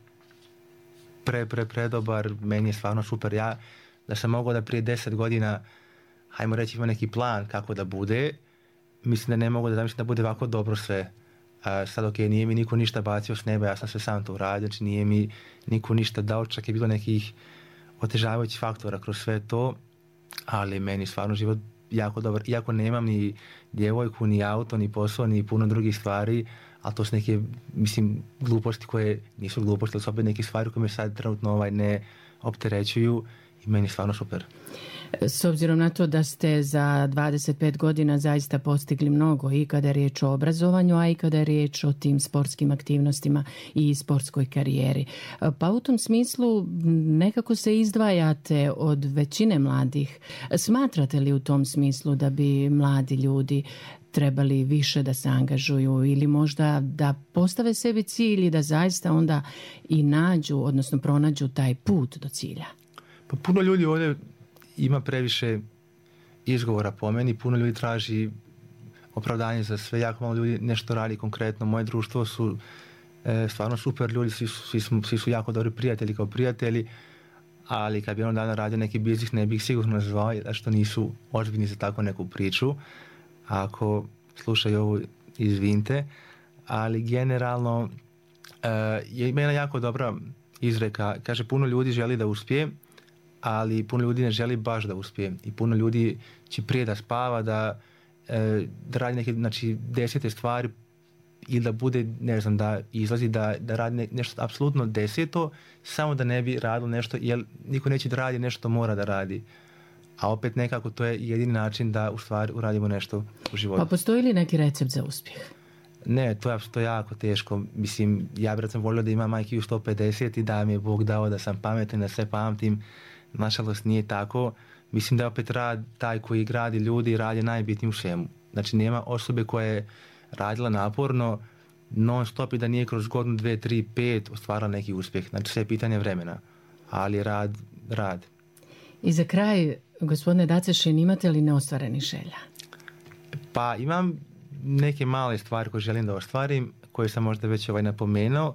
predobar, meni je stvarno super. Ja da sam mogao da prije 10 godina, hajmo reći, ima neki plan kako da bude, mislim da ne mogu da zamislim da bude ovako dobro sve. Sad ok, nije mi niko ništa bacio s neba, ja sam sve sam to uradio, znači nije mi niko ništa dao, čak je bilo nekih otežavajućih faktora kroz sve to, ali meni stvarno život jako dobar, iako nemam ni djevojku, ni auto, ni posao, ni puno drugih stvari, ali to su neke, mislim, gluposti koje nisu gluposti, ali su opet neke stvari koje me sad trenutno ne opterećuju i meni je stvarno super. S obzirom na to da ste za 25 godina zaista postigli mnogo i kada je riječ o obrazovanju, a i kada je riječ o tim sportskim aktivnostima i sportskoj karijeri. Pa u tom smislu nekako se izdvajate od većine mladih. Smatrate li u tom smislu da bi mladi ljudi trebali više da se angažuju ili možda da postave sebi cilj i da zaista onda i nađu, odnosno pronađu taj put do cilja? Pa puno ljudi ovdje ima previše izgovora po meni, puno ljudi traži opravdanje za sve, jako malo ljudi nešto radi konkretno. Moje društvo su stvarno super ljudi, svi su jako dobri prijatelji kao prijatelji, ali kad bi jednog dana radio neki biznis ne bih sigurno nazvao, što nisu ozbiljni za tako neku priču. Ako slušaju ovo, izvinite, ali generalno je imena jako dobra izreka, kaže puno ljudi želi da uspije, ali puno ljudi ne želi baš da uspije i puno ljudi će prije da spava, da radi neke, znači, 10 stvari ili da bude, ne znam, da izlazi, da radi nešto apsolutno 10, samo da ne bi radilo nešto, jer niko neće da radi nešto, mora da radi. A opet nekako to je jedini način da u stvari uradimo nešto u životu. Pa postoji li neki recept za uspjeh? Ne, to je jako teško. Mislim, ja bih recimo volio da imam IQ 150 i da mi je Bog dao da sam pametan, da sve pamtim. Nažalost nije tako. Mislim da je opet rad taj koji gradi ljudi, rad je najbitniji u svemu. Znači nema osobe koja je radila naporno non stop i da nije kroz godinu, 2, 3, 5 ostvarila neki uspjeh. Znači sve je pitanje vremena, ali rad. I za kraj, gospodine Dacešin, imate li neostvarenih želja? Pa imam neke male stvari koje želim da ostvarim, koje sam možda već napomenuo.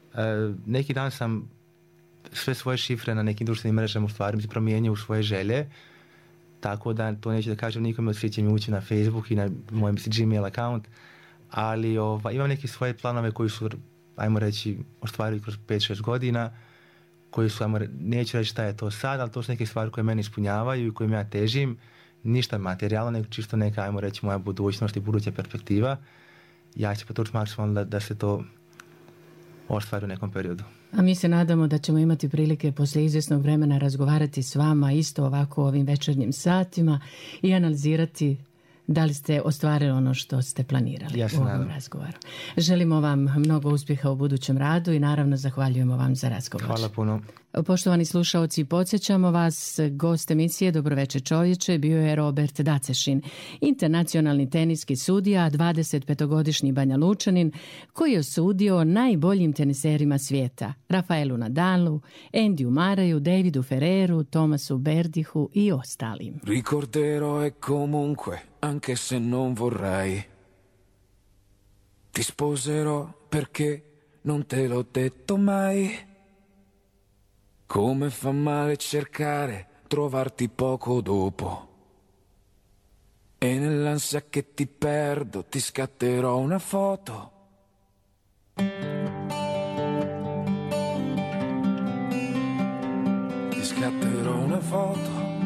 Neki dan sam sve svoje šifre na nekim društvenim mrežama u stvari promijenio u svoje želje, tako da to neću da kažem nikome, svi će mi ući na Facebook i na moj Gmail account, ali imam neke svoje planove koji su, ajmo reći, ostvarili kroz 5-6 godina, koji su, neću reći šta je to sad, ali to su neke stvari koje mene ispunjavaju i kojim ja težim. Ništa materijalno, nego čisto neka, ajmo reći, moja budućnost i buduća perspektiva. Ja ću potruditi maksimalno da se to ostvari u nekom periodu. A mi se nadamo da ćemo imati prilike poslije izvjesnog vremena razgovarati s vama isto ovako u ovim večernjim satima i analizirati da li ste ostvarili ono što ste planirali u ovom razgovoru. Želimo vam mnogo uspjeha u budućem radu i naravno zahvaljujemo vam za razgovor. Hvala puno. Poštovani slušaoci, podsjećamo vas, gost emisije Dobroveče čovječe bio je Robert Dacešin, internacionalni teniski sudija, 25-godišnji Banja Lučanin, koji je osudio najboljim teniserima svijeta, Rafaelu Nadalu, Andiju Maraju, Davidu Ferreru, Tomasu Berdihu i ostalim. Ricorderò e comunque, anche se non vorrei, ti sposerò perché non te l'ho detto mai. Come fa male cercare, trovarti poco dopo. E nell'ansia che ti perdo, ti scatterò una foto. Ti scatterò una foto.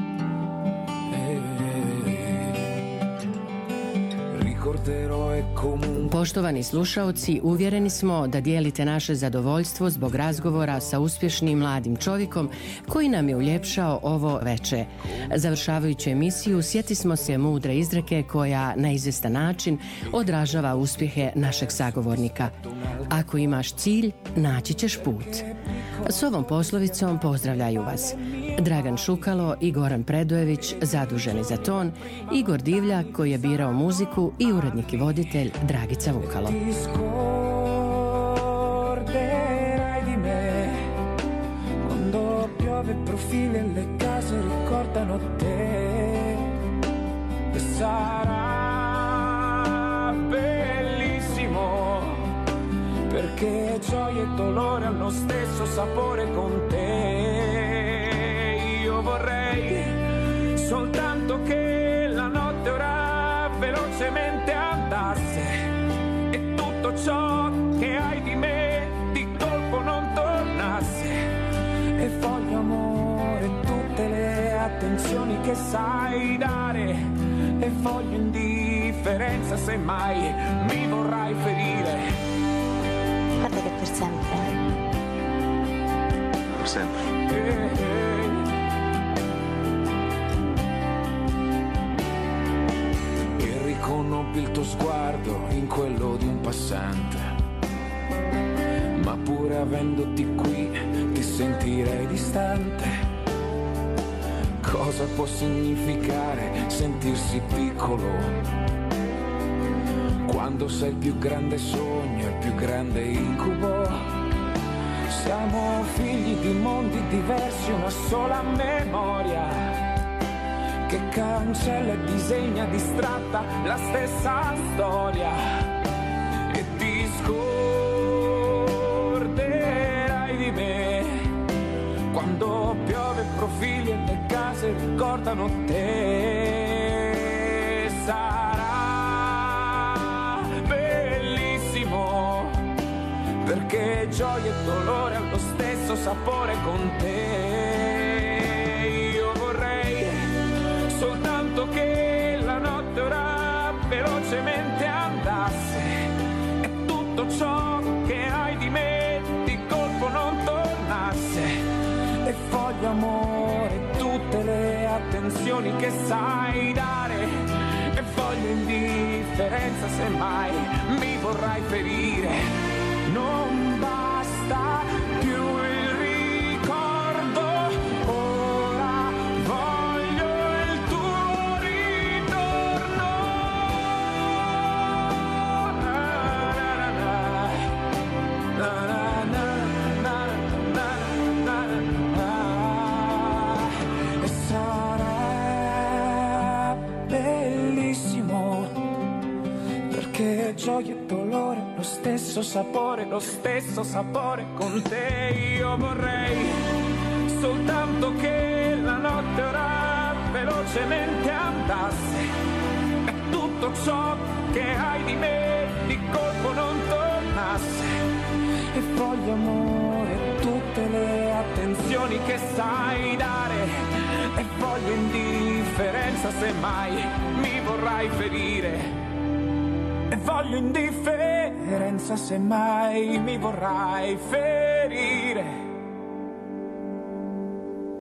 Poštovani slušaoci, uvjereni smo da dijelite naše zadovoljstvo zbog razgovora sa uspješnim mladim čovjekom koji nam je uljepšao ovo veče. Završavajući emisiju sjeti smo se mudre izreke koja na izvjestan način odražava uspjehe našeg sagovornika. Ako imaš cilj, naći ćeš put. S ovom poslovicom pozdravljaju vas Dragan Šukalo i Goran Predojević, zaduženi za ton, Igor Divljak koji je birao muziku i urednik i voditelj Dragica Vukalo. Perché gioia e dolore hanno stesso sapore con te. Io vorrei soltanto che la notte ora velocemente andasse e tutto ciò che hai di me di colpo non tornasse. E voglio amore, tutte le attenzioni che sai dare, e voglio indifferenza se mai mi vorrai ferire. Guarda che per sempre. Per sempre. E riconobbi il tuo sguardo in quello di un passante, ma pure avendoti qui ti sentirei distante. Cosa può significare sentirsi piccolo quando sei il più grande sogno, il più grande incubo? Siamo figli di mondi diversi, una sola memoria che cancella e disegna distratta la stessa storia. E ti scorderai di me quando piove profili e le case ricordano te. Sarà bellissimo perché gioia e dolore hanno lo stesso sapore con te. attenzioni che sai dare, e voglio indifferenza se mai mi vorrai ferire. Non basta più il ricordo, ora voglio il tuo ritorno. E sarà bellissimo, perché gioia e dolore, lo stesso sapore con te. Io vorrei soltanto che la notte ora velocemente andasse, e tutto ciò che hai di me di colpo non tornasse. E voglio amore, tutte le attenzioni che sai dare, e voglio indifferenza se mai mi vorrai ferire. E voglio indifferenza se mai mi vorrai ferire.